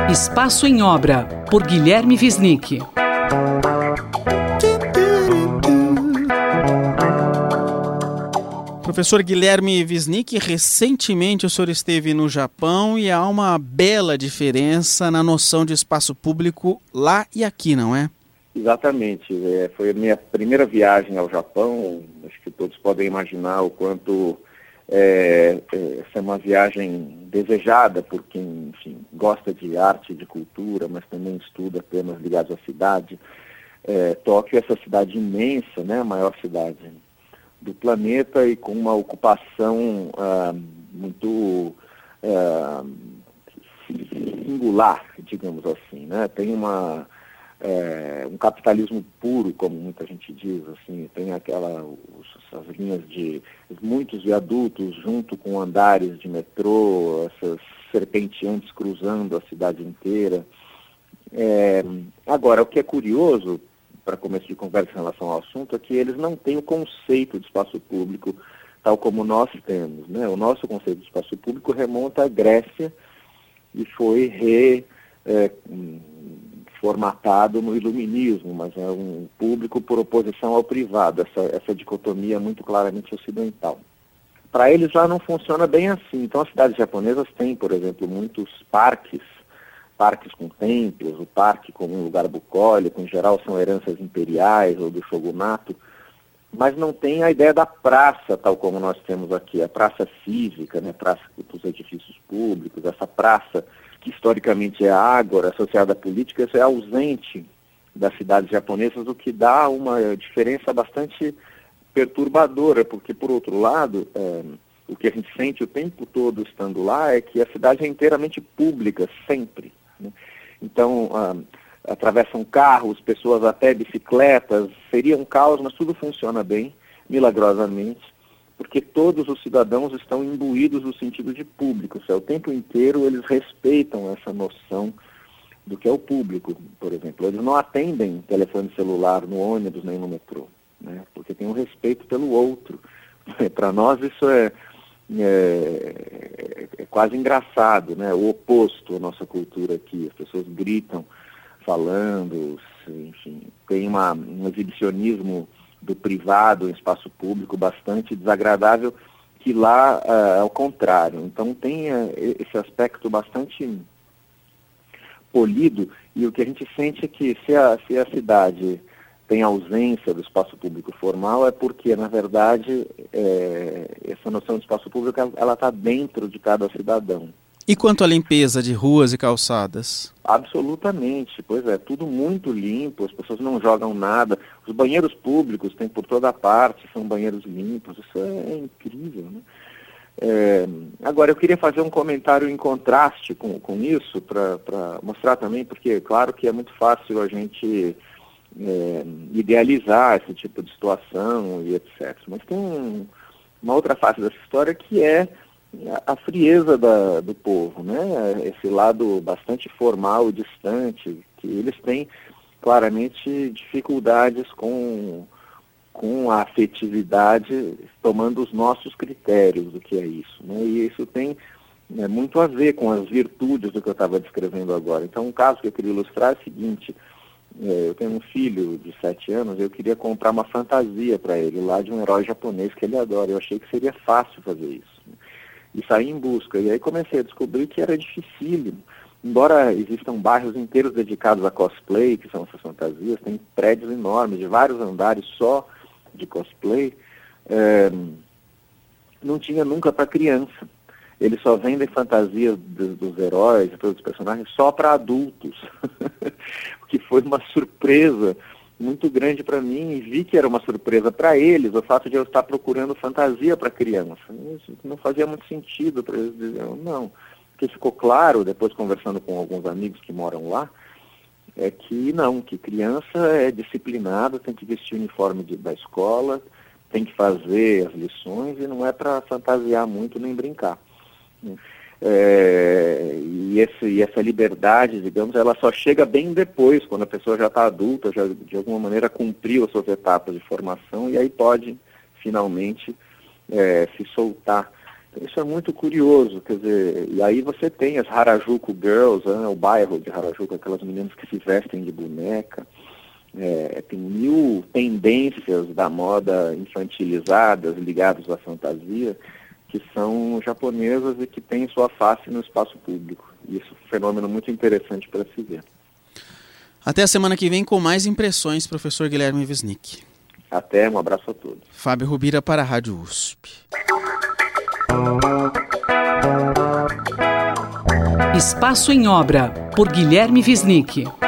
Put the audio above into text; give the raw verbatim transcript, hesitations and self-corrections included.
Espaço em Obra, por Guilherme Wisnik. Professor Guilherme Wisnik, recentemente o senhor esteve no Japão e há uma bela diferença na noção de espaço público lá e aqui, não é? Exatamente. É, foi a minha primeira viagem ao Japão. Acho que todos podem imaginar o quanto é, é, essa é uma viagem desejada por quem, enfim, gosta de arte e de cultura, mas também estuda temas ligados à cidade. É, Tóquio é essa cidade imensa, né, a maior cidade do planeta e com uma ocupação ah, muito ah, singular, digamos assim, né? Tem uma é, um capitalismo puro, como muita gente diz, assim, tem aquela os, as linhas de muitos viadutos junto com andares de metrô, essas serpenteantes cruzando a cidade inteira. É, agora, o que é curioso, para começo de conversa em relação ao assunto, é que eles não têm o conceito de espaço público tal como nós temos, né? O nosso conceito de espaço público remonta à Grécia e foi reformatado é, no iluminismo, mas é um público por oposição ao privado, essa, essa dicotomia muito claramente ocidental. Para eles lá não funciona bem assim. Então as cidades japonesas têm, por exemplo, muitos parques, parques com templos, o parque como um lugar bucólico, em geral são heranças imperiais ou do shogunato, mas não tem a ideia da praça, tal como nós temos aqui, a praça cívica, né, praça dos edifícios públicos, essa praça que historicamente é a ágora associada à política, isso é ausente das cidades japonesas, o que dá uma diferença bastante perturbadora, porque, por outro lado, é, o que a gente sente o tempo todo estando lá é que a cidade é inteiramente pública, sempre. Então, ah, atravessam carros, pessoas até bicicletas, seria um caos, mas tudo funciona bem, milagrosamente, porque todos os cidadãos estão imbuídos no sentido de público, ou seja, o tempo inteiro eles respeitam essa noção do que é o público, por exemplo. Eles não atendem telefone celular no ônibus nem no metrô, né, porque tem um respeito pelo outro. Para nós isso é... É, é quase engraçado, né? O oposto à nossa cultura aqui. As pessoas gritam, falando, enfim, tem uma, um exibicionismo do privado em espaço público bastante desagradável, que lá é ao contrário. Então tem é, esse aspecto bastante polido, e o que a gente sente é que se a, se a cidade tem ausência do espaço público formal, é porque, na verdade, é, essa noção de espaço público, ela está dentro de cada cidadão. E quanto à limpeza de ruas e calçadas? Absolutamente, pois é, tudo muito limpo, as pessoas não jogam nada, os banheiros públicos tem por toda parte, são banheiros limpos, isso é, é incrível, né? É, agora, eu queria fazer um comentário em contraste com, com isso, para mostrar também, porque, claro que é muito fácil a gente... É, idealizar esse tipo de situação e etcétera. Mas tem um, uma outra face dessa história que é a, a frieza da, do povo, né? Esse lado bastante formal e distante, que eles têm claramente dificuldades com, com a afetividade, tomando os nossos critérios do que é isso, né? E isso tem é, muito a ver com as virtudes do que eu estava descrevendo agora. Então, um caso que eu queria ilustrar é o seguinte: eu tenho um filho de sete anos, eu queria comprar uma fantasia para ele, lá de um herói japonês que ele adora. Eu achei que seria fácil fazer isso, né? E saí em busca. E aí comecei a descobrir que era dificílimo. Embora existam bairros inteiros dedicados a cosplay, que são essas fantasias, tem prédios enormes, de vários andares só de cosplay, é, não tinha nunca para criança. Eles só vendem fantasias dos, dos heróis e todos os personagens só para adultos. O que foi uma surpresa muito grande para mim, e vi que era uma surpresa para eles, o fato de eu estar procurando fantasia para criança. Isso não fazia muito sentido para eles dizerem não. Porque ficou claro, depois conversando com alguns amigos que moram lá, é que não, que criança é disciplinada, tem que vestir o uniforme de, da escola, tem que fazer as lições e não é para fantasiar muito nem brincar. É, e, esse, e essa liberdade, digamos, ela só chega bem depois, quando a pessoa já está adulta, já de alguma maneira cumpriu as suas etapas de formação, e aí pode finalmente é, se soltar. Isso é muito curioso, quer dizer, e aí você tem as Harajuku Girls, né, o bairro de Harajuku, aquelas meninas que se vestem de boneca, é, tem mil tendências da moda infantilizadas, ligadas à fantasia, que são japonesas e que têm sua face no espaço público. Isso é um fenômeno muito interessante para se ver. Até a semana que vem com mais impressões, professor Guilherme Wisnik. Até, um abraço a todos. Fábio Rubira para a Rádio U S P. Espaço em Obra, por Guilherme Wisnik.